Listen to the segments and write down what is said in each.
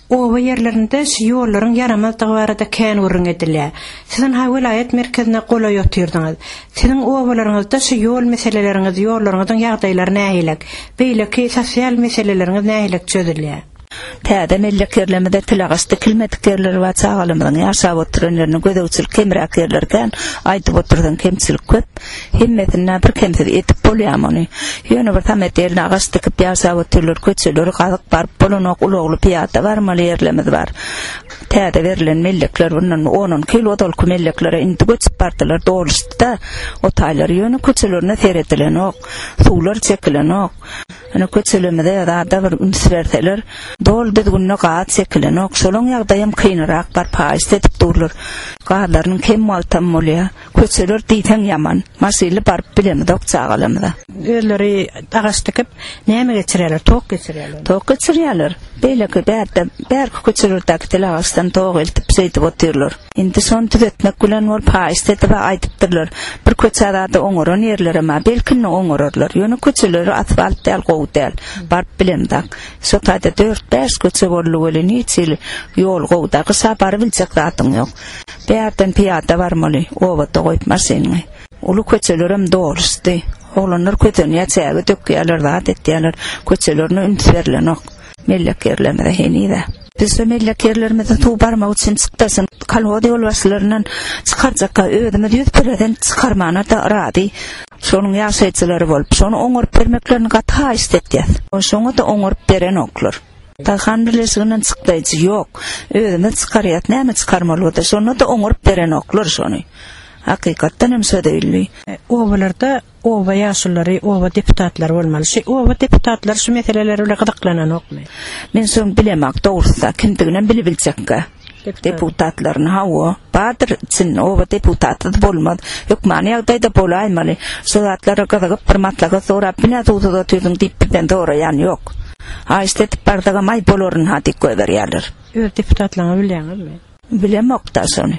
o yerlerinde yolların yaramazlığı barada kän urun edilýär. Sizin ha vilayet merkezine gola ýotýardynız. Sizin owalarynızda şu yol meseleleriňiz, ýollaryňyzyň ýagdaýlary nähilek, beýleki sosial meseleleriňiz nähilek çözülýär. Täze mellekerlemede tilagasty kilmediklerler we çağalymyň ýaşap oturanlaryny gödäwçilik kemrak yerlerden aýdyp oturdan kemçilik köp. Himmetine bir kemtir etip bolýamony. Ýöne bir tamet ýerine agastyk ýaşap oturlar köçeler gazyk barıp bolanok ulugly piýata barmaly yerlemez bar. Täze berilen mellekler bundan 10 kilo dolku melleklere indi göçüp bardylar doluşdy. O taýlar ýöne köçelerine seretilen ok, suwlar çekilen ok. Ana köçelemede ýa-da bir ünsberteler dol düzgünne gaat çekilen ok, şolaň ýagdaýym kynrak bar paýst edip durlar. Gaatlaryň kem maltam bolýar. Köçeler diýten ýaman. Masyly barıp bilemedok çağalamda. Öýleri agastykyp näme geçirýärler? Tok geçirýärler. Tok geçirýärler. Beýleki bärki köçelerdäki tilagastan tok eltip seýdip oturlar. Indi son tübetmek bilen ol paýst edip aýdypdyrlar. Bir köçede oňoran ýerlere ma belki oňorarlar. Ýöne köçeleri asfalt däl gowy däl. Barıp bilemdak. Şotaýda 4-5 köçe bolýar niçil ýol gowdaky sapary biljek zatyň ýok. Bärden piýada barmaly, owatda goýup masyny. Ulu köçelerim doğrusty. Oğlanlar kötünüye çäge tökýärler, zat etýärler. Köçelerini ünsberlen ok. Mellekerlemede henide. Biz de mellekerlerimize tu barmak üçin çykdasyn. Kalwady ýol başlaryndan çykarjaka ödüme ýüzpereden çykarmana da rady. Şonuň ýaşaýçylary bolup, şonu oňurup bermeklerini gata istetýär. Şoňa da oňurup beren oklar. Taýhandylysynyň çykdaýjy ýok. Ödüme çykarýat, näme çykarmaly, şonu da oňurup beren oklar şonu. Hakykatdan hem söýdüli. Owalarda owa ýaşulary, owa deputatlar bolmaly. Owa deputatlar şu meseleleri bilen gydaklanan okmy? Men şonu bilemek dogrusa kimdiginem biljekkä. Deputatlaryň hawa badyr için owa deputat bolmady. Hökmany ýagdaýda bolaýmaly. Şolatlara gyzygyp bir matlaga sorap bina tutuda tüýdüň diýipden dogry ýany ýok. Aýstetip bardaga may bolaryn hatyk göberýärler. Öz deputatlaryň bilýärmi? Bilemek da şonu.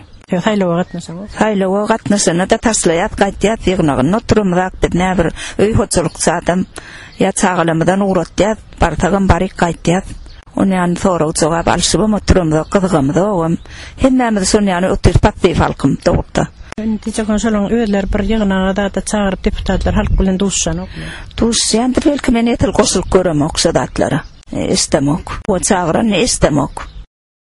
Haylawa gatnasyna da taslaýat gaýtýat ýygnagyny oturumrak bir näbir öý hoçuluk satam ýa çağalamydan uratýat bartagyn baryk gaýtýat. Ony ýany soraw jogap alşyp oturumda gyzygymda owam hemmemiz şonu ýany oturup patdy halkym dogupda. Diýje konşolaň öýler bir ýygnaga da çağıryp deputatlar halk bilen duşşan okmy? Duşşan belki men etel goşulyp görem okşadatlara. İstemok. O çağıran istemok.